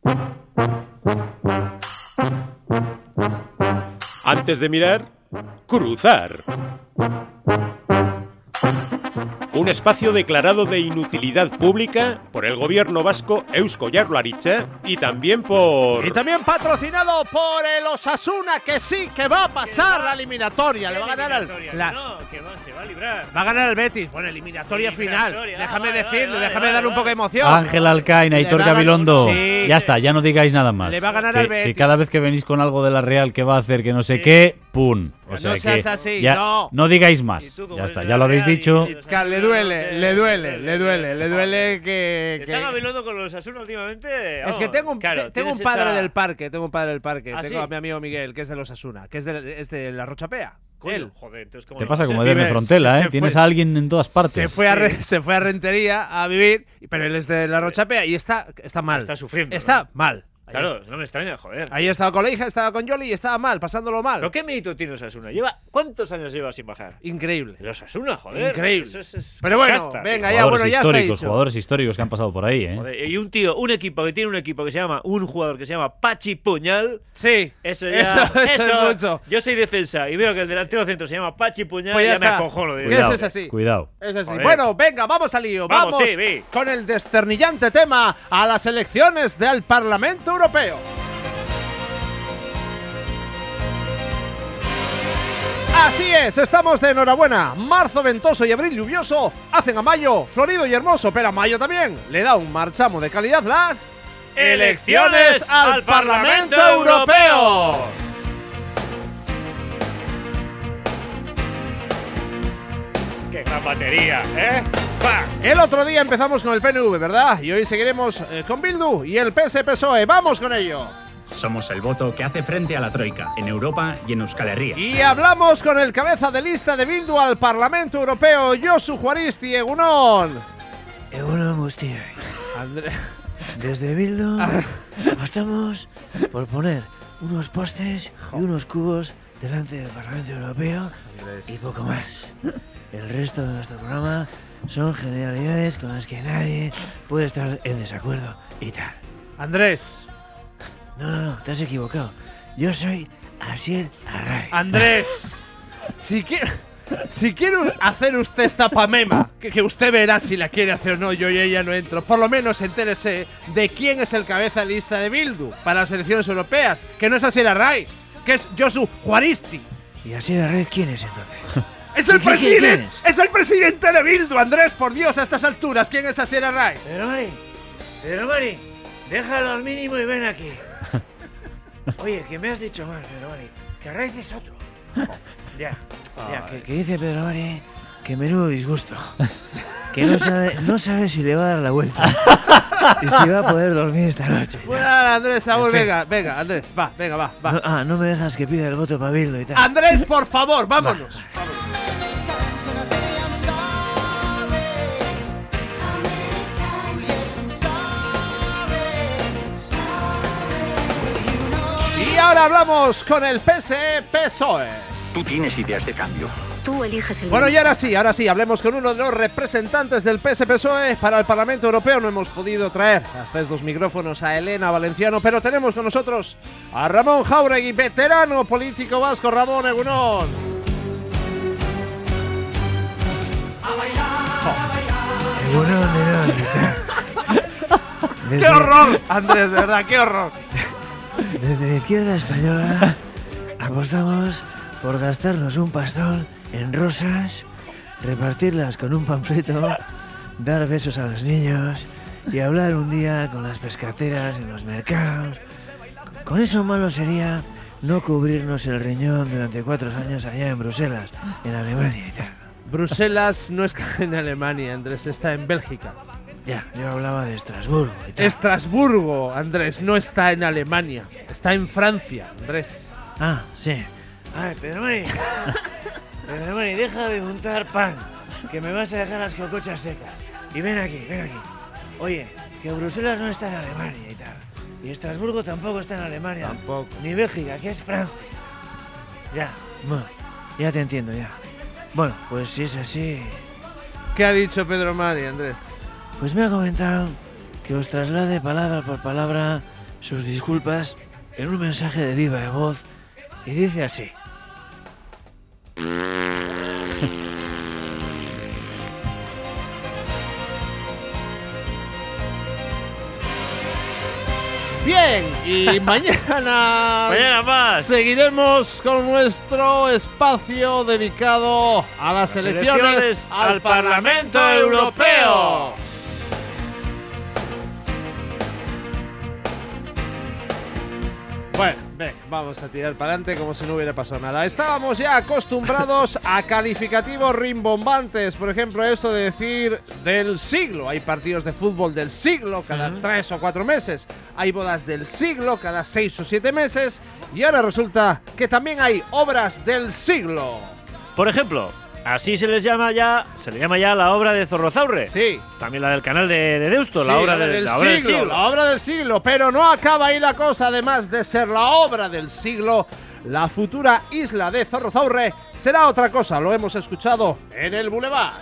Antes de mirar, cruzar. Un espacio declarado de inutilidad pública por el gobierno vasco Eusko Jaurlaritza y también por... Y también patrocinado por el Osasuna, que sí, que va a pasar la eliminatoria. Le va a ganar al... No, que se va a librar. Va a ganar el Betis. Bueno, eliminatoria final. Déjame vale, decirlo, vale, déjame vale, dar un poco de emoción. Ángel Alcaina, Aitor Le va a ganar- Gabilondo. Sí, Ya está, ya no digáis nada más. Le va a ganar al Betis. Que cada vez que venís con algo de la Real que va a hacer que no sé qué, ¡pum! O sea no que seas así, ya no. digáis Y más. tú, como Ya eres está, de ya la lo habéis Real dicho. y- Oscar, le duele que... ¿Está Gabilondo con los Asuna últimamente? Es que tengo un tienes padre esa- del parque, tengo ¿Ah, tengo sí? a mi amigo Miguel, que es de los Asuna, que es de la Rochapea. Coño, Él. joder, entonces ¿cómo Te no pasa va a como ser? Ederme Frontela, ¿eh? se Tienes fue- a alguien en todas partes. Se fue a Rentería a vivir, pero él es de la Rochapea y está mal. Está sufriendo, Está ¿no? mal. Claro, no me extraña, joder. Ahí estaba con la hija, estaba con Yoli y estaba mal, pasándolo mal. ¿Pero qué mérito tiene Osasuna? ¿Cuántos años lleva sin bajar? Increíble. El Osasuna, joder. Increíble. Eso es Pero bueno, casta, venga, tío. ya, bueno, ya está dicho. Jugadores históricos que han pasado por ahí, ¿eh? Joder, y un equipo que tiene un jugador que se llama Pachi Puñal. Sí, Eso ya. eso es mucho. Yo soy defensa y veo que el delantero centro se llama Pachi Puñal Pues y ya ya me está. acojono. ¿Qué Cuidado. es así? Cuidado. Es así. Joder. Bueno, venga, vamos al lío. Vamos, Vamos sí, vi. con el desternillante tema a las elecciones del Parlamento Europeo. Así es, estamos de enhorabuena. Marzo ventoso y abril lluvioso hacen a mayo florido y hermoso, pero a mayo también le da un marchamo de calidad las elecciones al Parlamento Europeo. ¡Qué gran batería, eh! ¡Pa! El otro día empezamos con el PNV, ¿verdad? Y hoy seguiremos con Bildu y el PS-PSOE. ¡Vamos con ello! Somos el voto que hace frente a la Troika, en Europa y en Euskal Herria. Y hablamos con el cabeza de lista de Bildu al Parlamento Europeo, Josu Juaristi, Egunon. Egunon guztioi. Desde Bildu apostamos por poner unos postes y unos cubos delante del Parlamento Europeo y poco más. El resto de nuestro programa son generalidades con las que nadie puede estar en desacuerdo y tal. Andrés. No, te has equivocado. Yo soy Asier Arraiz. Andrés. Si quiere hacer usted esta pamema, que usted verá si la quiere hacer o no, yo y ella no entro. Por lo menos entérese de quién es el cabeza de lista de Bildu para las elecciones europeas, que no es Asier Arraiz, que es Josu Juaristi. ¿Y Asier Arraiz quién es entonces? ¡Es el ¿Quién presidente! es? ¡Es el presidente de Bildu, Andrés! Por Dios, a estas alturas, ¿quién es Asier Arraiz? Pedro Mari, déjalo al mínimo y ven aquí. Oye, que me has dicho mal, Pedro Mari, que Arraiz es otro. Ya, que dice Pedro Mari que menudo disgusto. Que no sabe si le va a dar la vuelta y si va a poder dormir esta noche. Bueno, Andrés, Saúl, venga, Andrés, va. No me dejas que pida el voto para Bildu y tal. Andrés, por favor, vámonos. Y ahora hablamos con el PSE-PSOE. Tú tienes ideas de cambio. Tú eliges el Bueno, y ministro. ahora sí, hablemos con uno de los representantes del PSE-PSOE para el Parlamento Europeo. No hemos podido traer hasta estos micrófonos a Elena Valenciano, pero tenemos con nosotros a Ramón Jáuregui, veterano político vasco. Ramón, Egunon. ¡Qué horror! Andrés, de verdad, qué horror. Desde la izquierda española apostamos por gastarnos un pastón en rosas, repartirlas con un panfleto, dar besos a los niños y hablar un día con las pescateras en los mercados. Con eso malo sería no cubrirnos el riñón durante 4 años allá en Bruselas, en Alemania y tal. Bruselas no está en Alemania, Andrés, está en Bélgica. Ya, yo hablaba de Estrasburgo y tal. Estrasburgo, Andrés, no está en Alemania, está en Francia, Andrés. Ah, sí. Ay, Pedro Mari. Pedro Mari, deja de untar pan, que me vas a dejar las cocochas secas. Y ven aquí, ven aquí. Oye, que Bruselas no está en Alemania y tal. Y Estrasburgo tampoco está en Alemania. Tampoco. Ni Bélgica, que es Francia. Ya, bueno, ya te entiendo, ya. Bueno, pues si es así... ¿Qué ha dicho Pedro Mari, Andrés? Pues me ha comentado que os traslade palabra por palabra sus disculpas en un mensaje de viva voz y dice así. Bien, y mañana Mañana más. seguiremos con nuestro espacio dedicado a las elecciones al Parlamento Europeo. Bueno, venga, vamos a tirar para adelante como si no hubiera pasado nada. Estábamos ya acostumbrados a calificativos rimbombantes. Por ejemplo, esto de decir del siglo. Hay partidos de fútbol del siglo cada 3 o 4 meses. Hay bodas del siglo cada 6 o 7 meses. Y ahora resulta que también hay obras del siglo. Por ejemplo, así se le llama ya la obra de Zorrozaurre. Sí. También la del canal de Deusto, Sí, la obra del siglo. La obra del siglo, pero no acaba ahí la cosa. Además de ser la obra del siglo, la futura isla de Zorrozaurre será otra cosa. Lo hemos escuchado en el Boulevard.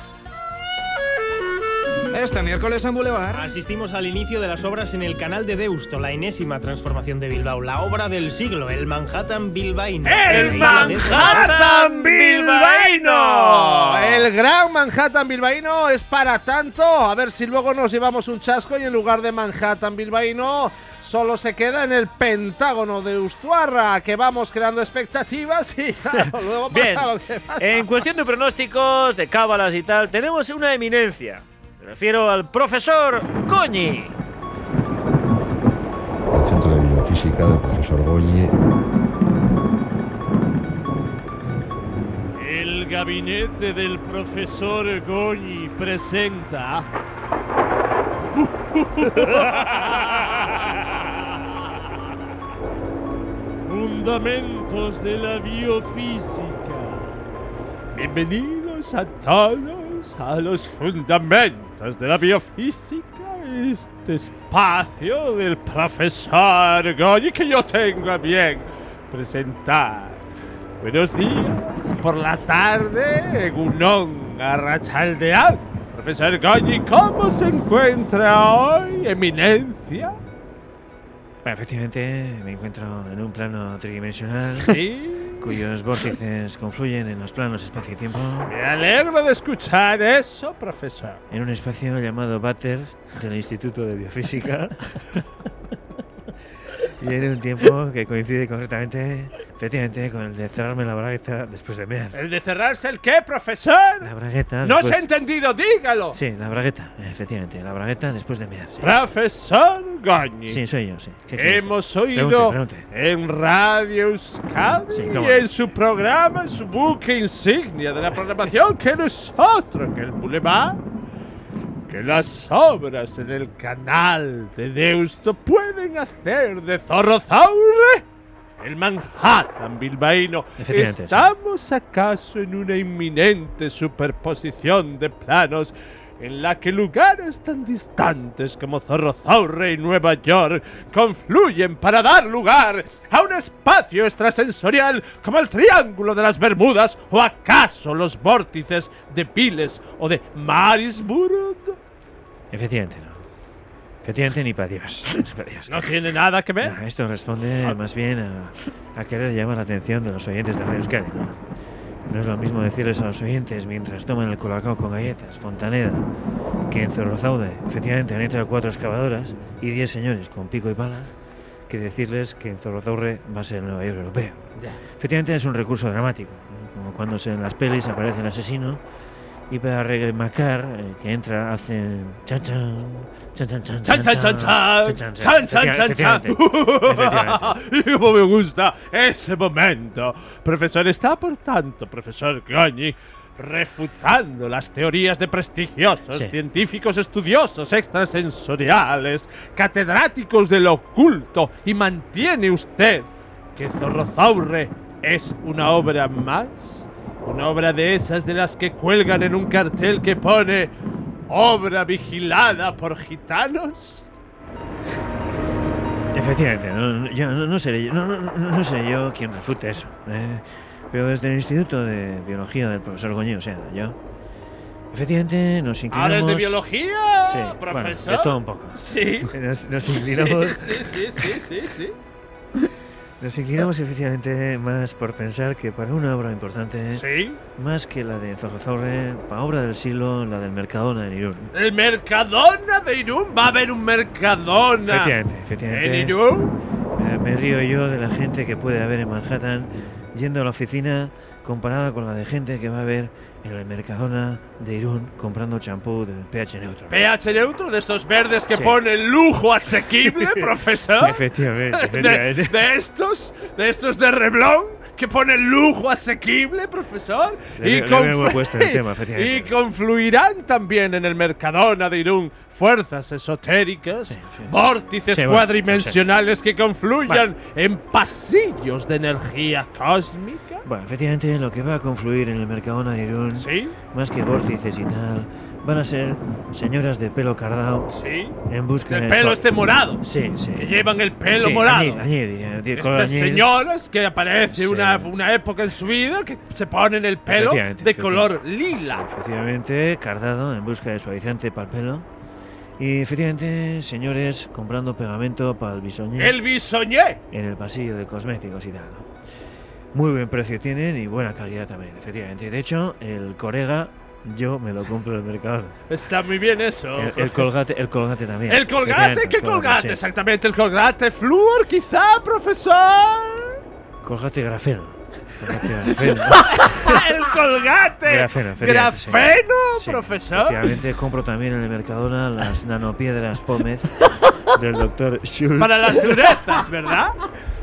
Este miércoles en Boulevard. Asistimos al inicio de las obras en el canal de Deusto, la enésima transformación de Bilbao, la obra del siglo, el Manhattan Bilbaíno. ¡El Manhattan Bilbaíno! El gran Manhattan Bilbaíno es para tanto. A ver si luego nos llevamos un chasco y en lugar de Manhattan Bilbaíno solo se queda en el Pentágono de Ustuarra, que vamos creando expectativas y claro, luego Bien, pasa lo que pasa. en cuestión de pronósticos, de cábalas y tal, tenemos una eminencia. Me refiero al profesor Goñi. El Centro de Biofísica del profesor Goñi. El gabinete del profesor Goñi presenta... Fundamentos de la biofísica. Bienvenidos a todos a los fundamentos de la biofísica. Este espacio del profesor Goñi que yo tengo a bien presentar. Buenos días por la tarde, Egunon Arrachaldeán. Profesor Goñi, ¿cómo se encuentra hoy, eminencia? Bueno, efectivamente, me encuentro en un plano tridimensional. Sí. Cuyos vórtices confluyen en los planos espacio y tiempo. Me alegro de escuchar eso, profesor. En un espacio llamado Váter del Instituto de Biofísica. Y en un tiempo que coincide concretamente, efectivamente, con el de cerrarme la bragueta después de mear. ¿El de cerrarse el qué, profesor? La bragueta. No después... se ha entendido, dígalo. Sí, la bragueta, efectivamente, la bragueta después de mear. Sí. Profesor Goñi. Sí, soy yo, sí. ¿Qué hemos oído en Radio Euskadi y en su programa, en su buque insignia de la programación, que no es otro que el Boulevard, que las obras en el canal de Deusto pueden hacer de Zorrozaurre el Manhattan bilbaíno. ¿Estamos acaso en una inminente superposición de planos en la que lugares tan distantes como Zorrozaurre y Nueva York confluyen para dar lugar a un espacio extrasensorial como el Triángulo de las Bermudas o acaso los vórtices de Piles o de Marisburg? Efectivamente, no. Efectivamente, ni para Dios. ¿No tiene nada que ver? No, esto responde más bien a querer llamar la atención de los oyentes de Radio Euskadi, ¿no? No es lo mismo decirles a los oyentes mientras toman el colacao con galletas, Fontaneda, que en Zorrozaurre efectivamente han entrado 4 excavadoras y 10 señores con pico y pala, que decirles que en Zorrozaurre va a ser el Nueva York europeo. Ya. Efectivamente es un recurso dramático, ¿no? Como cuando en las pelis aparece el asesino y para remacar que entra hace chan chan chan chan chan chan chan chan chan chan. Y como me gusta ese momento. Profesor, está por tanto, profesor Goñi, refutando las teorías de prestigiosos científicos estudiosos extrasensoriales, catedráticos del oculto, y mantiene usted que Zorrozaurre es una obra más. Una obra de esas de las que cuelgan en un cartel que pone obra vigilada por gitanos. Efectivamente, no seré yo quien refute eso. Pero desde el Instituto de Biología del profesor Goñi, o sea, yo Efectivamente, nos inclinamos... ¿Ahora es de biología, Sí, profesor? bueno, de todo un poco. Sí. Nos inclinamos... Sí. Nos inclinamos efectivamente más por pensar que para una obra importante, Sí. más que la de Zorrozorre, para obra del siglo, la del Mercadona de Irún. ¿El Mercadona de Irún? ¿Va a haber un Mercadona Efectivamente. en Irún? Me río yo de la gente que puede haber en Manhattan yendo a la oficina comparada con la de gente que va a ver en el Mercadona de Irún comprando champú del pH neutro. ¿pH neutro de estos verdes que Sí. ponen lujo asequible, profesor? Efectivamente. ¿De estos de Revlon que ponen lujo asequible, profesor? Le hemos puesto el tema, efectivamente. y confluirán también en el Mercadona de Irún fuerzas esotéricas, Sí. vórtices Sí, bueno, cuadridimensionales que confluyan en pasillos de energía cósmica. Bueno, efectivamente, lo que va a confluir en el Mercadona de Irún, ¿Sí? más que vórtices y tal, van a ser señoras de pelo cardao ¿Sí? en busca El de... pelo su- este morado. Sí, sí. Que llevan el pelo Sí, morado. color Estas añil. señoras que aparece Sí. una época en su vida que se ponen el pelo Efectivamente, de color lila. Efectivamente, cardado en busca de suavizante para el pelo. Y efectivamente, señores comprando pegamento para el bisoñé El bisoñé. en el pasillo de cosméticos y tal. Muy buen precio tienen y buena calidad también, efectivamente. De hecho, el Corega yo me lo compro en el mercado. Está muy bien eso. El colgate también. ¿El colgate? Efectivamente, ¿Qué el colgate? sí. Exactamente, el colgate flúor, quizá, profesor. Colgate grafeno. Colgate grafeno. El colgate. Grafeno, efectivamente, sí. Grafeno, Sí, profesor. efectivamente, compro también en el Mercadona las nanopiedras Pómez del doctor Schultz. Para las durezas, ¿verdad?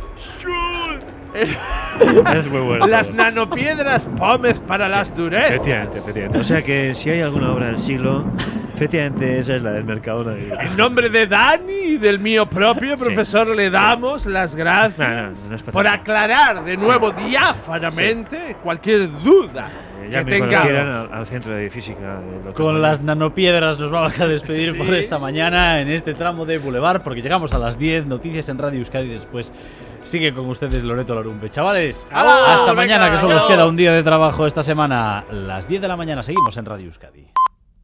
Es muy bueno. Las nanopiedras Pómez para las durezas. Efectivamente. O sea que si hay alguna obra del siglo, efectivamente esa es la del Mercadona. En nombre de Dani y del mío propio, Sí, profesor, le damos las gracias No es para por tanto. aclarar de nuevo diáfanamente cualquier duda que Llamen cuando quieran tengamos. al centro de física del doctor. Con las nanopiedras nos vamos a despedir Sí. por esta mañana en este tramo de Boulevard, porque llegamos a las 10, noticias en Radio Euskadi y después sigue con ustedes Loreto Larumbe. Chavales, ¡Hala! hasta Venga, mañana, que solo os adiós. queda un día de trabajo esta semana. Las 10 de la mañana seguimos en Radio Euskadi.